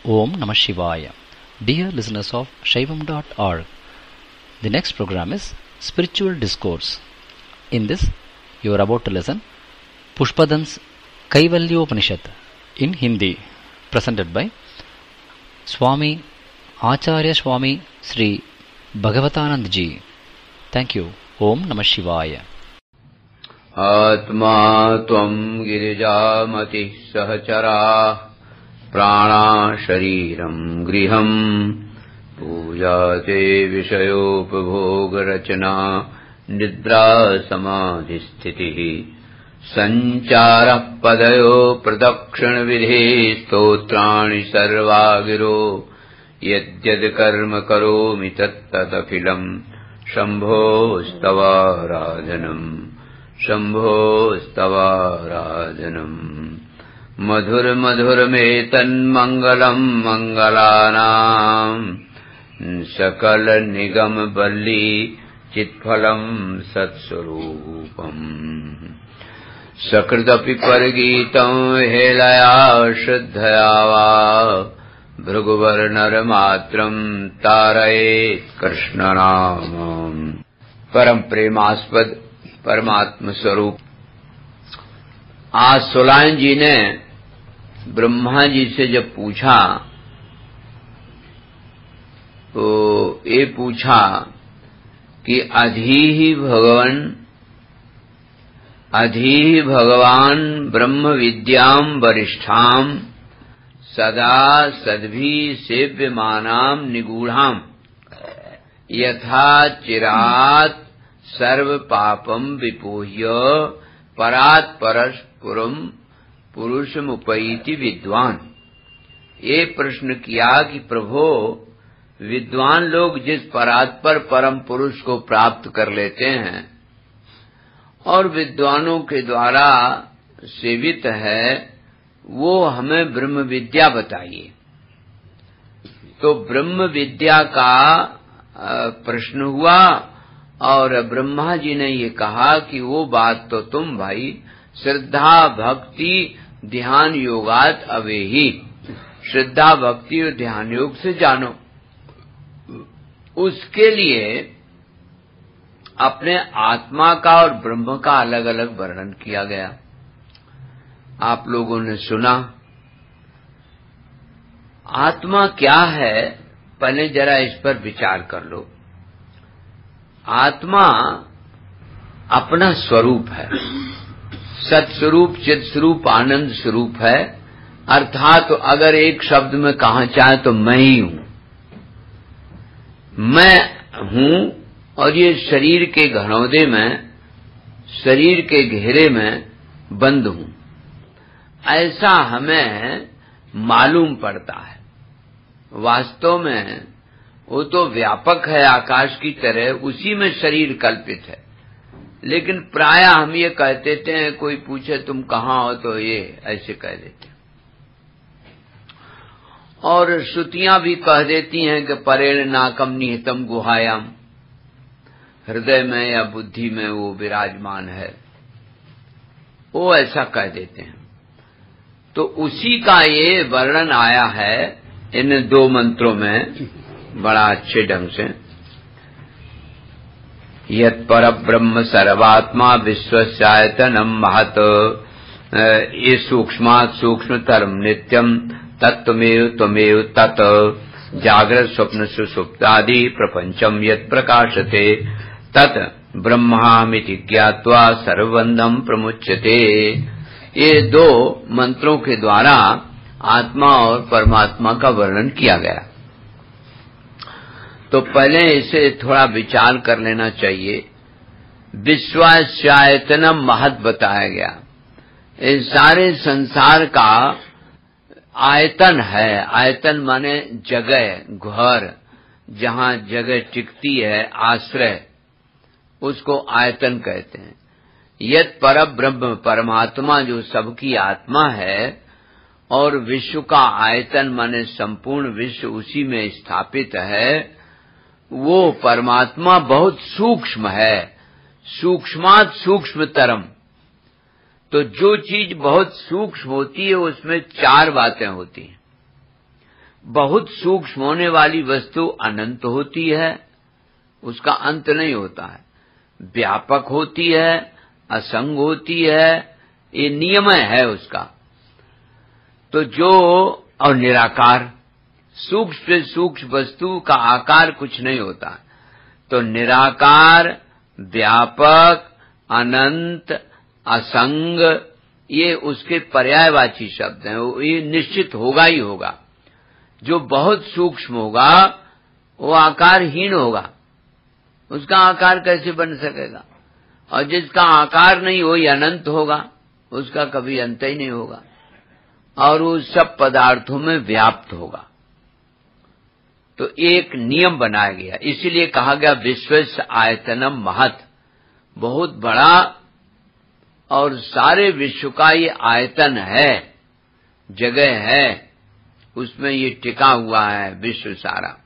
Om Namah Shivaya. Dear listeners of Shaivam.org, the next program is Spiritual Discourse. In this, you are about to listen Pushpadan's Kaivalyopanishad in Hindi, presented by Swami Acharya Swami Sri Bhagavatanand Ji. Thank you. Om Namah Shivaya. आत्मा त्वं गिरिजामति सहचरा प्राणा शरीरं गृहं पूजाते विषयोपभोगरचना निद्रा समाधिस्थितिः सञ्चारः पदयो प्रदक्षिणविधे स्तोत्राणि सर्वा गिरो यद्यद् कर्म करोमि तत्तदखिलं शम्भोस्तवाराधनम् शम्भोस्तवाराधनम् मधुरमधुरमेतन्मङ्गलम् मङ्गलानाम् सकलनिगमवल्ली चित्फलम् सत्स्वरूपम् सकृदपि परगीतम् हेलया श्रद्धया वा भृगुवर्नरमात्रम् तारयेत् कृष्णनामम्। परम प्रेमास्पद परमात्म स्वरूप। आज सुलायन जी ने ब्रह्मा जी से जब पूछा तो ये पूछा कि अधीहि भगवान ब्रह्म विद्याम वरिष्ठाम सदा सद्भि सेव्यमानाम निगूढ़ाम यथा चिरात् सर्व पापम विपोह्य परात् परस्पुरम पुरुषमुपैति विद्वान। ये प्रश्न किया कि प्रभो, विद्वान लोग जिस परात्पर परम पुरुष को प्राप्त कर लेते हैं और विद्वानों के द्वारा सेवित है, वो हमें ब्रह्म विद्या बताइए। तो ब्रह्म विद्या का प्रश्न हुआ और ब्रह्मा जी ने ये कहा कि वो बात तो तुम भाई श्रद्धा भक्ति ध्यान योगात अवेही, श्रद्धा भक्ति और ध्यान योग से जानो। उसके लिए अपने आत्मा का और ब्रह्म का अलग अलग वर्णन किया गया। आप लोगों ने सुना। आत्मा क्या है, पहले जरा इस पर विचार कर लो। आत्मा अपना स्वरूप है, सत्स्वरूप चिद स्वरूप आनंद स्वरूप है। अर्थात तो अगर एक शब्द में कहा चाहे तो मैं ही हूं। मैं हूं और ये शरीर के घनौदे में, शरीर के घेरे में बंद हूं, ऐसा हमें मालूम पड़ता है। वास्तव में वो तो व्यापक है आकाश की तरह, उसी में शरीर कल्पित है। लेकिन प्रायः हम ये कह देते हैं, कोई पूछे तुम कहाँ हो तो ये ऐसे कह देते हैं। और श्रुतियां भी कह देती हैं कि परेण नाकम निहितम गुहायाम, हृदय में या बुद्धि में वो विराजमान है, वो ऐसा कह देते हैं। तो उसी का ये वर्णन आया है इन दो मंत्रों में बड़ा अच्छे ढंग से। यत् परब्रह्म सर्वात्मा विश्वस्यायतनम महत, ये सूक्ष्मात् सूक्ष्मतरम नित्यम तत्त्वमेव त्वमेव तत्, जागृत स्वप्न सुषुप्तादि प्रपंचम यत् प्रकाशते तत् ब्रह्मामिति ज्ञात्वा सर्वबंधम प्रमुच्यते। ये दो मंत्रों के द्वारा आत्मा और परमात्मा का वर्णन किया गया। तो पहले इसे थोड़ा विचार कर लेना चाहिए। विश्वास्यायतनम महत बताया गया। इस सारे संसार का आयतन है। आयतन माने जगह, घर, जहां जगह टिकती है, आश्रय, उसको आयतन कहते हैं। यत् परब्रह्म परमात्मा जो सबकी आत्मा है और विश्व का आयतन माने संपूर्ण विश्व उसी में स्थापित है, वो परमात्मा बहुत सूक्ष्म है, सूक्ष्मात् सूक्ष्मतरम। तो जो चीज बहुत सूक्ष्म होती है उसमें चार बातें होती हैं। बहुत सूक्ष्म होने वाली वस्तु अनंत होती है, उसका अंत नहीं होता है, व्यापक होती है, असंग होती है, ये नियम है उसका। तो जो और निराकार, सूक्ष्म से सूक्ष्म वस्तु का आकार कुछ नहीं होता, तो निराकार, व्यापक, अनंत, असंग, ये उसके पर्यायवाची शब्द हैं। ये निश्चित होगा ही होगा। जो बहुत सूक्ष्म होगा वो आकारहीन होगा, उसका आकार कैसे बन सकेगा? और जिसका आकार नहीं वही अनंत होगा, उसका कभी अंत ही नहीं होगा, और वो सब पदार्थों में व्याप्त होगा। तो एक नियम बनाया गया, इसीलिए कहा गया विश्वस्य आयतनम महत्, बहुत बड़ा और सारे विश्व का ये आयतन है, जगह है, उसमें ये टिका हुआ है विश्व सारा,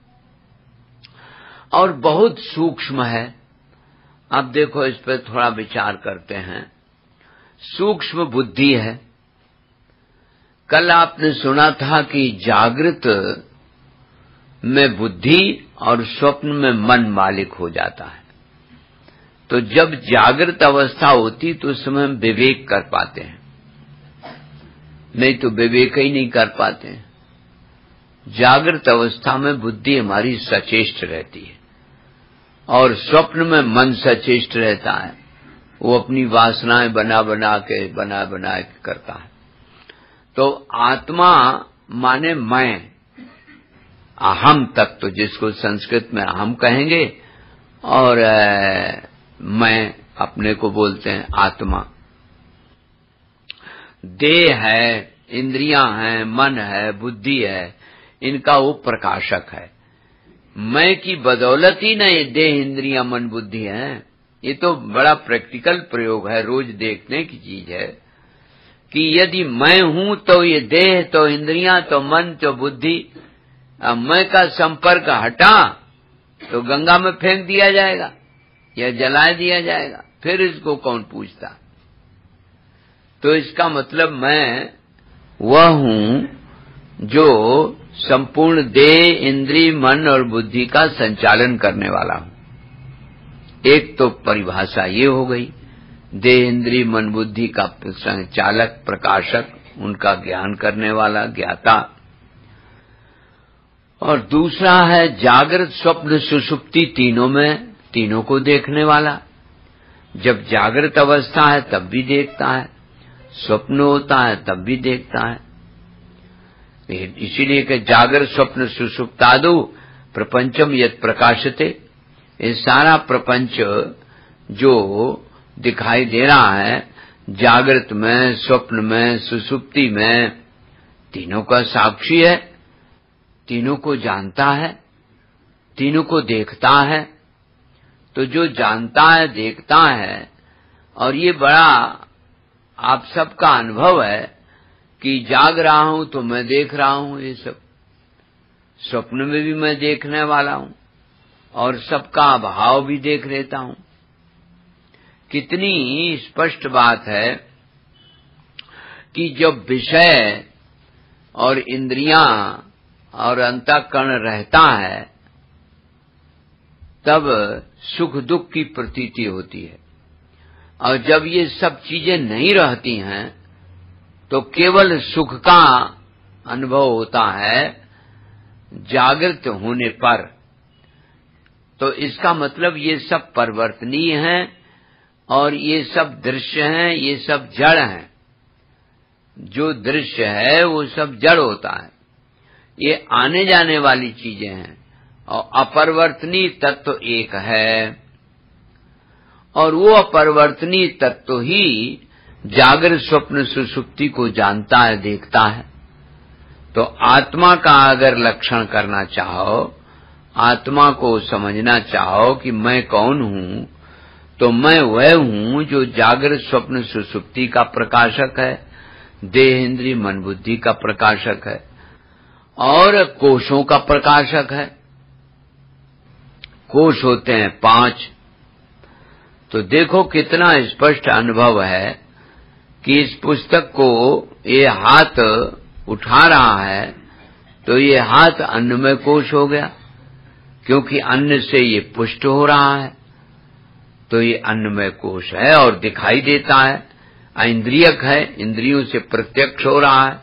और बहुत सूक्ष्म है। अब देखो इस पर थोड़ा विचार करते हैं। सूक्ष्म बुद्धि है। कल आपने सुना था कि जागृत में बुद्धि और स्वप्न में मन मालिक हो जाता है। तो जब जागृत अवस्था होती तो उस समय हम विवेक कर पाते हैं, नहीं तो विवेक ही नहीं कर पाते हैं। जागृत अवस्था में बुद्धि हमारी सचेष्ट रहती है और स्वप्न में मन सचेष्ट रहता है, वो अपनी वासनाएं बना बना के करता है। तो आत्मा माने मैं, अहम तत्व, जिसको संस्कृत में अहम कहेंगे, और मैं अपने को बोलते हैं आत्मा। देह है, इंद्रियां हैं, मन है, बुद्धि है, इनका वो प्रकाशक है। मैं की बदौलत ही नहीं देह, इंद्रियां, मन, बुद्धि है। ये तो बड़ा प्रैक्टिकल प्रयोग है, रोज देखने की चीज है कि यदि मैं हूं तो ये देह, तो इंद्रियां, तो मन, तो बुद्धि, मैं का संपर्क हटा तो गंगा में फेंक दिया जाएगा या जला दिया जाएगा, फिर इसको कौन पूछता? तो इसका मतलब मैं वह हूं जो संपूर्ण देह, इंद्रिय, मन और बुद्धि का संचालन करने वाला हूं। एक तो परिभाषा ये हो गई, देह, इंद्रिय, मन, बुद्धि का संचालक, प्रकाशक, उनका ज्ञान करने वाला, ज्ञाता। और दूसरा है जागृत, स्वप्न, सुषुप्ति, तीनों को देखने वाला। जब जागृत अवस्था है तब भी देखता है, स्वप्न होता है तब भी देखता है। इसीलिए कि जागृत, स्वप्न, सुषुप्तादु प्रपंचम यत् प्रकाशते, ये सारा प्रपंच जो दिखाई दे रहा है, जागृत में, स्वप्न में, सुषुप्ति में, तीनों का साक्षी है, तीनों को जानता है, तीनों को देखता है। तो जो जानता है, देखता है, और ये बड़ा आप सबका अनुभव है कि जाग रहा हूं तो मैं देख रहा हूं, ये सब स्वप्न में भी मैं देखने वाला हूं और सबका भाव भी देख लेता हूं। कितनी स्पष्ट बात है कि जब विषय और इंद्रियां और अंतःकरण रहता है तब सुख दुख की प्रतीति होती है, और जब ये सब चीजें नहीं रहती हैं तो केवल सुख का अनुभव होता है जागृत होने पर। तो इसका मतलब ये सब परिवर्तनीय हैं और ये सब दृश्य हैं, ये सब जड़ हैं। जो दृश्य है वो सब जड़ होता है, ये आने जाने वाली चीजें हैं, और अपरिवर्तनीय तत्व एक है, और वो अपरिवर्तनीय तत्व ही जागृत, स्वप्न, सुषुप्ति को जानता है, देखता है। तो आत्मा का अगर लक्षण करना चाहो, आत्मा को समझना चाहो कि मैं कौन हूं, तो मैं वह हूं जो जागृत, स्वप्न, सुषुप्ति का प्रकाशक है, देह, इंद्रिय, मन, बुद्धि का प्रकाशक है और कोशों का प्रकाशक है। कोश होते हैं 5। तो देखो कितना स्पष्ट अनुभव है कि इस पुस्तक को ये हाथ उठा रहा है तो ये हाथ अन्नमय कोश हो गया, क्योंकि अन्न से ये पुष्ट हो रहा है, तो ये अन्नमय कोश है और दिखाई देता है, इंद्रियक है, इंद्रियों से प्रत्यक्ष हो रहा है।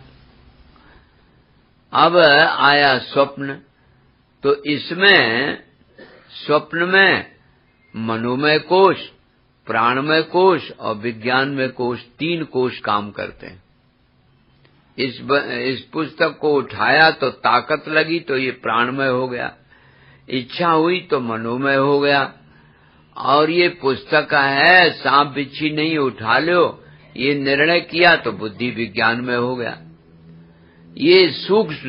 अब आया स्वप्न, तो इसमें स्वप्न में मनोमय कोश, प्राणमय कोश और विज्ञानमय कोश, 3 कोश काम करते हैं। इस पुस्तक को उठाया तो ताकत लगी तो ये प्राणमय हो गया, इच्छा हुई तो मनोमय हो गया, और ये पुस्तक है सांप बिच्छी नहीं उठा लो, ये निर्णय किया तो बुद्धि विज्ञान में हो गया। ये सूक्ष्म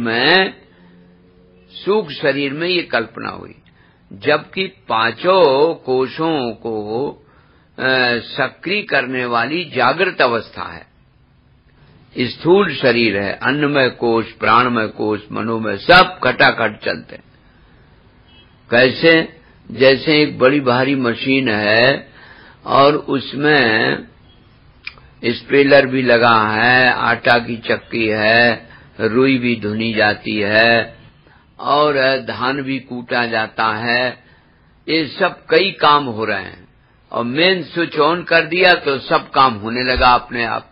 शरीर में ये कल्पना हुई, जबकि 5 कोशों को सक्रिय करने वाली जागृत अवस्था है। स्थूल शरीर है, अन्नमय कोश, प्राणमय कोश, मनोमय, सब खटाखट चलते। कैसे? जैसे एक बड़ी भारी मशीन है और उसमें स्पेलर भी लगा है, आटा की चक्की है, रुई भी धुनी जाती है और धान भी कूटा जाता है। ये सब कई काम हो रहे हैं और मेन स्विच ऑन कर दिया तो सब काम होने लगा अपने आप।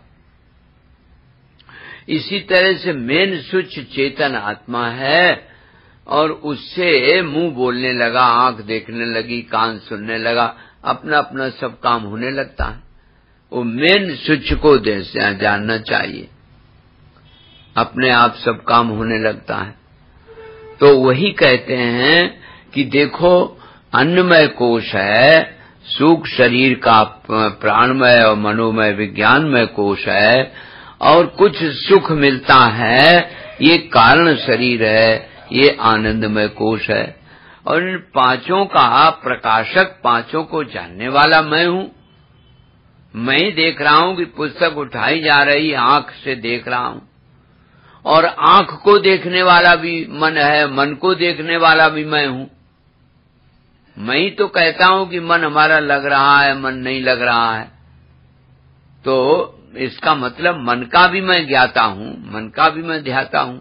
इसी तरह से मेन स्विच चेतन आत्मा है और उससे मुंह बोलने लगा, आंख देखने लगी, कान सुनने लगा, अपना अपना सब काम होने लगता है। वो मेन स्विच को जानना चाहिए, अपने आप सब काम होने लगता है। तो वही कहते हैं कि देखो अन्नमय कोश है, सूक्ष्म शरीर का प्राणमय और मनोमय विज्ञानमय कोश है, और कुछ सुख मिलता है, ये कारण शरीर है, ये आनंदमय कोश है। और इन 5 का प्रकाशक, 5 को जानने वाला मैं हूँ। मैं ही देख रहा हूँ कि पुस्तक उठाई जा रही, आंख से देख रहा हूँ, और आंख को देखने वाला भी मन है, मन को देखने वाला भी मैं हूँ। मैं ही तो कहता हूँ कि मन हमारा लग रहा है, मन नहीं लग रहा है, तो इसका मतलब मन का भी मैं ज्ञाता हूँ, मन का भी मैं ध्याता हूँ।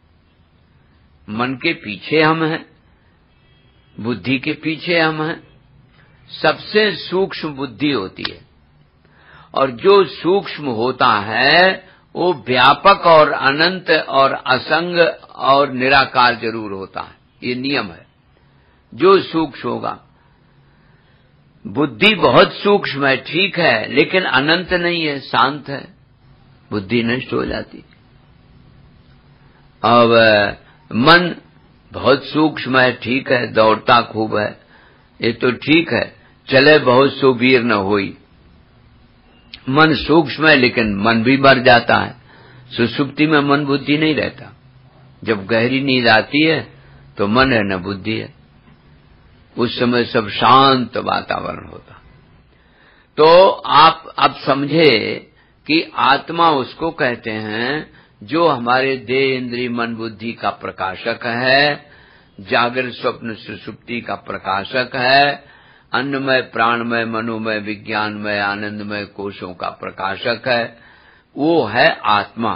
मन के पीछे हम हैं, बुद्धि के पीछे हम हैं। सबसे सूक्ष्म बुद्धि होती है, और जो सूक्ष्म होता है वो व्यापक और अनंत और असंग और निराकार जरूर होता है। ये नियम है। जो सूक्ष्म होगा, बुद्धि बहुत सूक्ष्म है, ठीक है, लेकिन अनंत नहीं है, शांत है, बुद्धि नष्ट हो जाती। अब मन बहुत सूक्ष्म है, ठीक है, दौड़ता खूब है, ये तो ठीक है, चले बहुत सो वीर न होई। मन सूक्ष्म है लेकिन मन भी मर जाता है। सुषुप्ति में मन बुद्धि नहीं रहता। जब गहरी नींद आती है तो मन है न बुद्धि है, उस समय सब शांत वातावरण होता। तो आप अब समझे कि आत्मा उसको कहते हैं जो हमारे देह इंद्रिय मन बुद्धि का प्रकाशक है, जागृत स्वप्न सुषुप्ति का प्रकाशक है, अन्नमय प्राणमय मनोमय विज्ञानमय आनंदमय कोशों का प्रकाशक है, वो है आत्मा।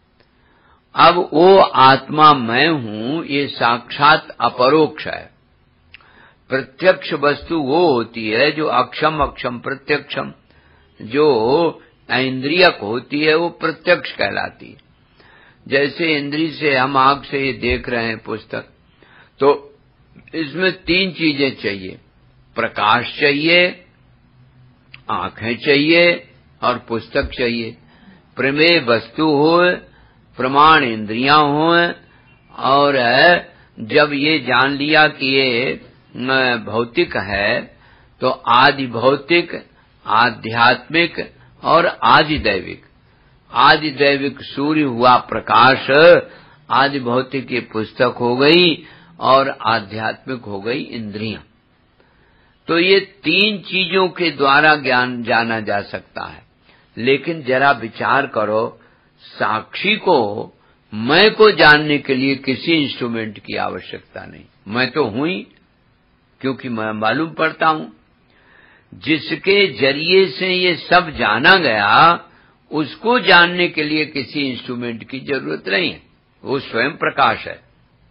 अब वो आत्मा मैं हूँ, ये साक्षात अपरोक्ष है। प्रत्यक्ष वस्तु वो होती है जो अक्षम अक्षम प्रत्यक्षम, जो इंद्रियक होती है वो प्रत्यक्ष कहलाती है। जैसे इंद्रिय से हम आंख से ये देख रहे हैं पुस्तक, तो इसमें 3 चीजें चाहिए, प्रकाश चाहिए, आंखें चाहिए और पुस्तक चाहिए। प्रमेय वस्तु हो, प्रमाण इंद्रियां हो, और जब ये जान लिया कि ये भौतिक है तो आदि भौतिक, आध्यात्मिक और आदि दैविक। आदि दैविक सूर्य हुआ प्रकाश, आदि भौतिक ये पुस्तक हो गई और आध्यात्मिक हो गई इंद्रियां। तो ये 3 चीजों के द्वारा ज्ञान जाना जा सकता है। लेकिन जरा विचार करो, साक्षी को मैं को जानने के लिए किसी इंस्ट्रूमेंट की आवश्यकता नहीं। मैं तो हूं ही, क्योंकि मैं मालूम पड़ता हूं। जिसके जरिए से ये सब जाना गया, उसको जानने के लिए किसी इंस्ट्रूमेंट की जरूरत नहीं है। वो स्वयं प्रकाश है।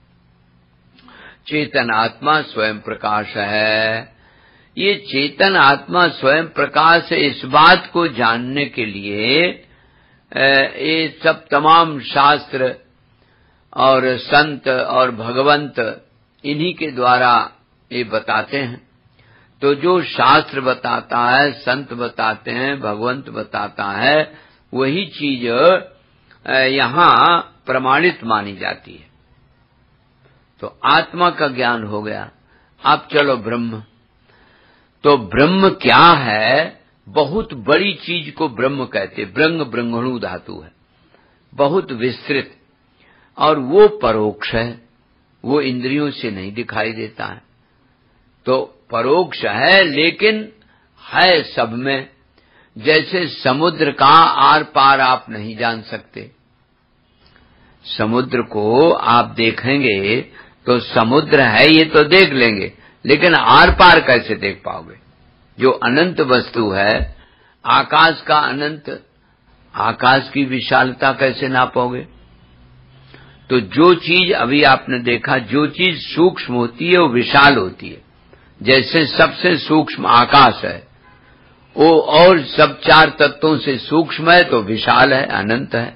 चेतन आत्मा स्वयं प्रकाश है। ये चेतन आत्मा स्वयं प्रकाश है, इस बात को जानने के लिए ये सब तमाम शास्त्र और संत और भगवंत इन्हीं के द्वारा ये बताते हैं। तो जो शास्त्र बताता है, संत बताते हैं, भगवंत बताता है, वही चीज यहाँ प्रमाणित मानी जाती है। तो आत्मा का ज्ञान हो गया। अब चलो ब्रह्म। तो ब्रह्म क्या है? बहुत बड़ी चीज को ब्रह्म कहते। ब्रह्म ब्रह्मणु धातु है, बहुत विस्तृत, और वो परोक्ष है, वो इंद्रियों से नहीं दिखाई देता है। तो परोक्ष है लेकिन है सब में। जैसे समुद्र का आर पार आप नहीं जान सकते। समुद्र को आप देखेंगे तो समुद्र है ये तो देख लेंगे, लेकिन आर पार कैसे देख पाओगे? जो अनंत वस्तु है, आकाश का अनंत, आकाश की विशालता कैसे नापोगे? तो जो चीज अभी आपने देखा, जो चीज सूक्ष्म होती है वो विशाल होती है। जैसे सबसे सूक्ष्म आकाश है, वो और सब चार तत्वों से सूक्ष्म है तो विशाल है, अनंत है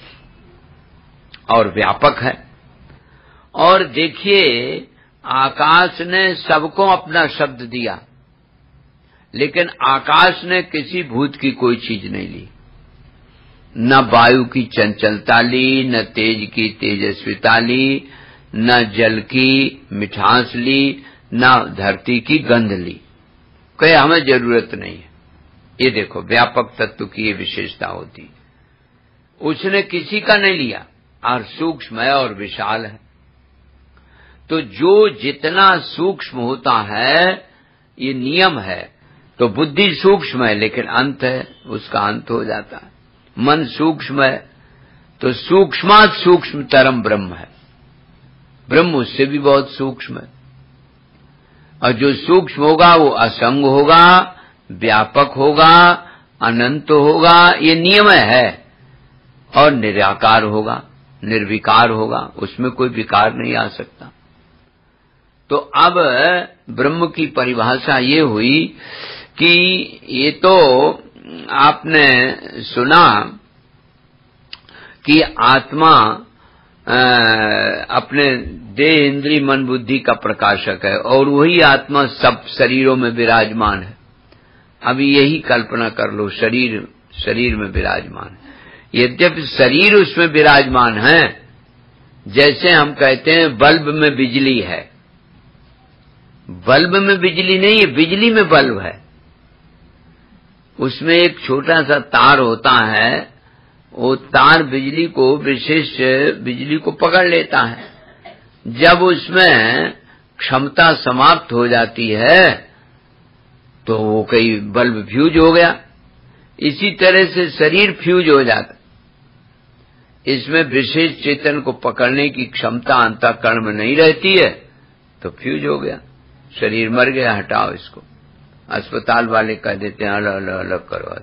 और व्यापक है। और देखिए, आकाश ने सबको अपना शब्द दिया, लेकिन आकाश ने किसी भूत की कोई चीज नहीं ली। न वायु की चंचलता ली, न तेज की तेजस्विता ली, न जल की मिठास ली, न धरती की गंध ली। कहे हमें जरूरत नहीं है। ये देखो, व्यापक तत्व की ये विशेषता होती। उसने किसी का नहीं लिया, और सूक्ष्म है और विशाल है। तो जो जितना सूक्ष्म होता है, ये नियम है। तो बुद्धि सूक्ष्म है लेकिन अंत है, उसका अंत हो जाता है। मन सूक्ष्म है तो सूक्ष्मात सूक्ष्मतरम ब्रह्म है। ब्रह्म उससे भी बहुत सूक्ष्म है। और जो सूक्ष्म होगा वो असंग होगा, व्यापक होगा, अनंत होगा, ये नियम है। और निराकार होगा, निर्विकार होगा, उसमें कोई विकार नहीं आ सकता। तो अब ब्रह्म की परिभाषा ये हुई कि ये तो आपने सुना कि आत्मा अपने देह इंद्री मन बुद्धि का प्रकाशक है, और वही आत्मा सब शरीरों में विराजमान है। अभी यही कल्पना कर लो, शरीर में विराजमान है। यद्यपि शरीर उसमें विराजमान है, जैसे हम कहते हैं बल्ब में बिजली है। बल्ब में बिजली नहीं है, बिजली में बल्ब है। उसमें एक छोटा सा तार होता है, वो तार बिजली को, विशेष बिजली को पकड़ लेता है। जब उसमें क्षमता समाप्त हो जाती है तो वो कई बल्ब फ्यूज हो गया। इसी तरह से शरीर फ्यूज हो जाता। इसमें विशेष चेतन को पकड़ने की क्षमता अंतःकरण में नहीं रहती है तो फ्यूज हो गया, शरीर मर गया, हटाओ इसको। अस्पताल वाले कह देते हैं अलग अलग अलग करो।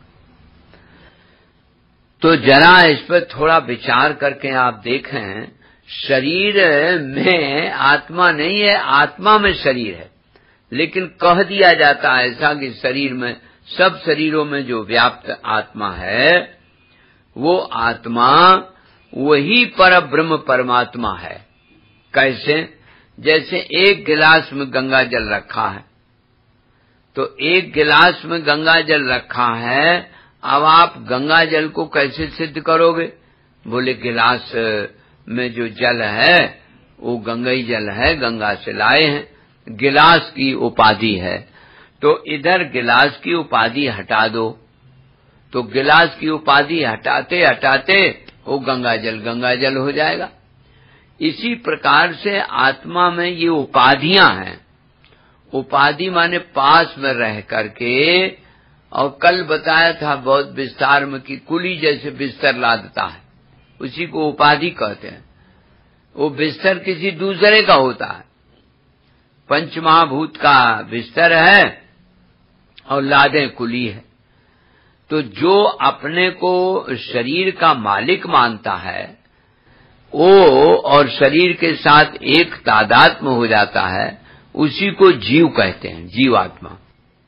तो जरा इस पर थोड़ा विचार करके आप देखें, शरीर में आत्मा नहीं है, आत्मा में शरीर है। लेकिन कह दिया जाता है ऐसा कि शरीर में, सब शरीरों में जो व्याप्त आत्मा है वो आत्मा वही पर ब्रह्म परमात्मा है। कैसे? जैसे एक गिलास में गंगा जल रखा है, तो एक गिलास में गंगा जल रखा है, अब आप गंगा जल को कैसे सिद्ध करोगे? बोले गिलास में जो जल है वो गंगा ही जल है, गंगा से लाए हैं, गिलास की उपाधि है। तो इधर गिलास की उपाधि हटा दो, तो गिलास की उपाधि हटाते हटाते वो गंगा जल हो जाएगा। इसी प्रकार से आत्मा में ये उपाधियां हैं। उपाधि माने पास में रह करके, और कल बताया था बहुत विस्तार में कि कुली जैसे बिस्तर लादता है, उसी को उपाधि कहते हैं। वो बिस्तर किसी दूसरे का होता है। पंचमहाभूत का बिस्तर है और लादें कुली है। तो जो अपने को शरीर का मालिक मानता है, वो और शरीर के साथ एक तादात्म्य हो जाता है, उसी को जीव कहते हैं, जीवात्मा।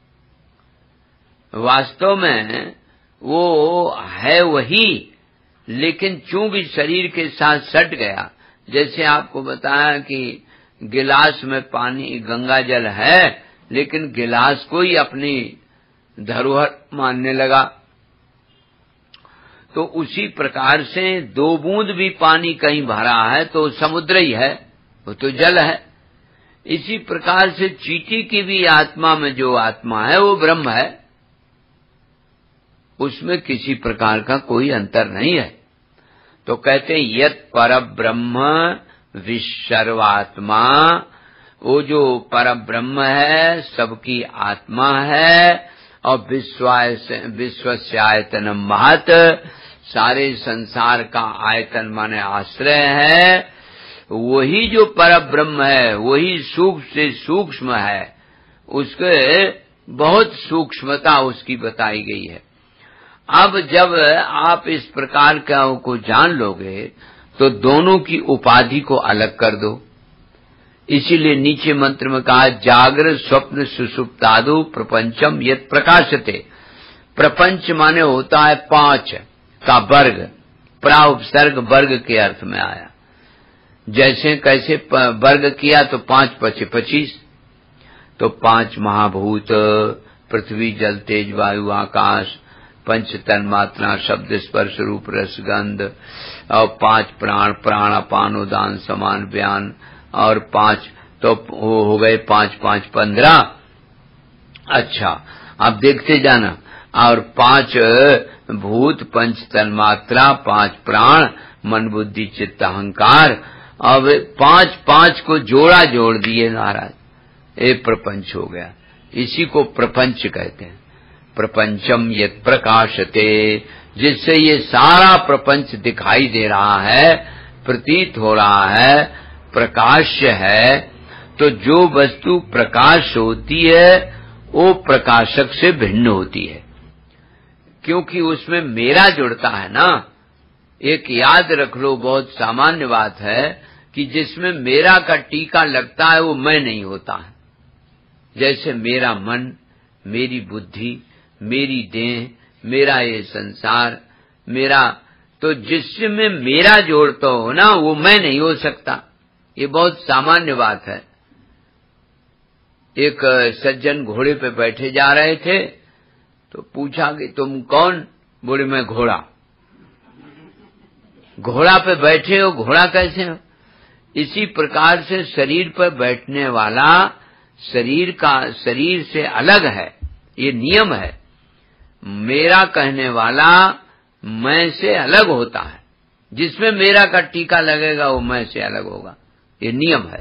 वास्तव में वो है वही, लेकिन चूंकि शरीर के साथ सट गया, जैसे आपको बताया कि गिलास में पानी गंगा जल है, लेकिन गिलास को ही अपनी धरोहर मानने लगा। तो उसी प्रकार से 2 बूंद भी पानी कहीं भरा है तो समुद्र ही है, वो तो जल है। इसी प्रकार से चींटी की भी आत्मा में जो आत्मा है वो ब्रह्म है, उसमें किसी प्रकार का कोई अंतर नहीं है। तो कहते हैं यत् परब्रह्म विसर्वात्मा, वो जो परब्रह्म है सबकी आत्मा है, और विश्वस्यायतनम महत, सारे संसार का आयतन माने आश्रय है। वही जो परब्रह्म है वही सूक्ष्म से सूक्ष्म है, उसके बहुत सूक्ष्मता उसकी बताई गई है। अब जब आप इस प्रकार को जान लोगे तो दोनों की उपाधि को अलग कर दो। इसीलिए नीचे मंत्र में कहा जागृत स्वप्न सुषुप्तादो प्रपंचम यत् प्रकाशते। प्रपंच माने होता है 5 का वर्ग, प्राउपसर्ग वर्ग के अर्थ में आया। जैसे कैसे वर्ग किया तो 5 × 5 = 25, तो 5 महाभूत पृथ्वी जल तेज वायु आकाश, 5 तन्मात्रा शब्द स्पर्श रूप रस गंध, और 5 प्राण, प्राण अपान उदान समान व्यान, और 5 तो हो गए 5 × 5 = 15। अच्छा, अब देखते जाना। और 5 भूत, 5 तन्मात्रा, 5 प्राण, मन बुद्धि चित्त अहंकार। अब 5 को जोड़ दिए महाराज, ये प्रपंच हो गया। इसी को प्रपंच कहते हैं। प्रपंचम यत् प्रकाशते, जिससे ये सारा प्रपंच दिखाई दे रहा है, प्रतीत हो रहा है, प्रकाश्य है। तो जो वस्तु प्रकाश होती है वो प्रकाशक से भिन्न होती है, क्योंकि उसमें मेरा जुड़ता है ना। एक याद रख लो, बहुत सामान्य बात है कि जिसमें मेरा का टीका लगता है वो मैं नहीं होता है। जैसे मेरा मन, मेरी बुद्धि, मेरी देह, मेरा ये संसार, मेरा, तो जिसमें मेरा जोड़ता हो ना वो मैं नहीं हो सकता। ये बहुत सामान्य बात है। एक सज्जन घोड़े पे बैठे जा रहे थे, तो पूछा कि तुम कौन? बोले मैं घोड़ा। घोड़ा पे बैठे हो, घोड़ा कैसे हो? इसी प्रकार से शरीर पर बैठने वाला शरीर से अलग है, ये नियम है। मेरा कहने वाला मैं से अलग होता है, जिसमें मेरा का टीका लगेगा वो मैं से अलग होगा, ये नियम है।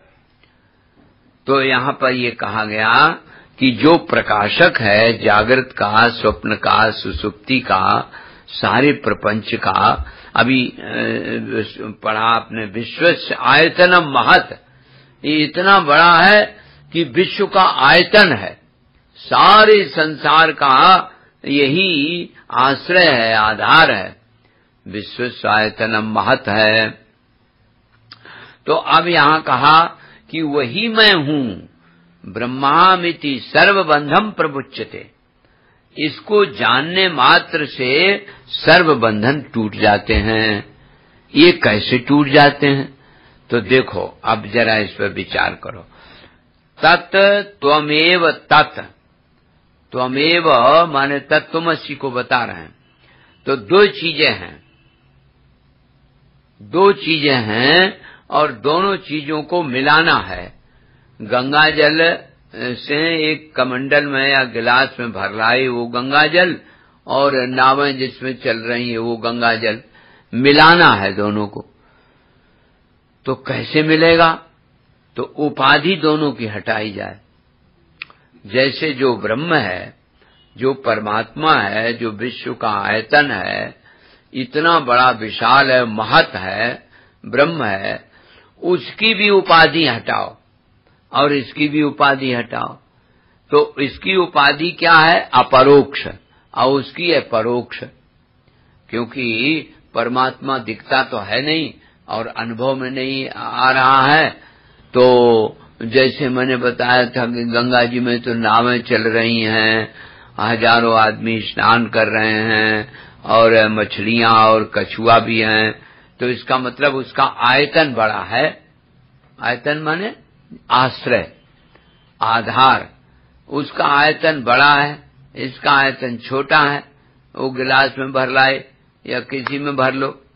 तो यहाँ पर ये कहा गया कि जो प्रकाशक है जागृत का, स्वप्न का, सुसुप्ति का, सारे प्रपंच का, अभी पढ़ा आपने विश्व आयतनम महत, ये इतना बड़ा है कि विश्व का आयतन है, सारे संसार का यही आश्रय है, आधार है, विश्व आयतनम महत है। तो अब यहाँ कहा कि वही मैं हूँ, ब्रह्मामिति सर्वबंधम प्रमुच्यते। इसको जानने मात्र से सर्व बंधन टूट जाते हैं। ये कैसे टूट जाते हैं? तो देखो, अब जरा इस पर विचार करो। तत् त्वमेव तत्, त्वमेव माने तत्त्वमसि को बता रहे हैं। तो दो चीजें हैं और दोनों चीजों को मिलाना है। गंगा जल से एक कमंडल में या गिलास में भर रहा है वो गंगा जल, और नावें जिसमें चल रही है वो गंगा जल, मिलाना है दोनों को। तो कैसे मिलेगा? तो उपाधि दोनों की हटाई जाए। जैसे जो ब्रह्म है, जो परमात्मा है, जो विश्व का आयतन है, इतना बड़ा विशाल है, महत है, ब्रह्म है, उसकी भी उपाधि हटाओ और इसकी भी उपाधि हटाओ। तो इसकी उपाधि क्या है? अपरोक्ष, और उसकी है परोक्ष। क्योंकि परमात्मा दिखता तो है नहीं, और अनुभव में नहीं आ रहा है, तो जैसे मैंने बताया था कि गंगा जी में तो नावें चल रही हैं, हजारों आदमी स्नान कर रहे हैं और मछलियां और कछुआ भी हैं, तो इसका मतलब उसका आयतन बड़ा है। आयतन माने आश्रय, आधार, उसका आयतन बड़ा है, इसका आयतन छोटा है। वो गिलास में भर लाए या किसी में भर लो,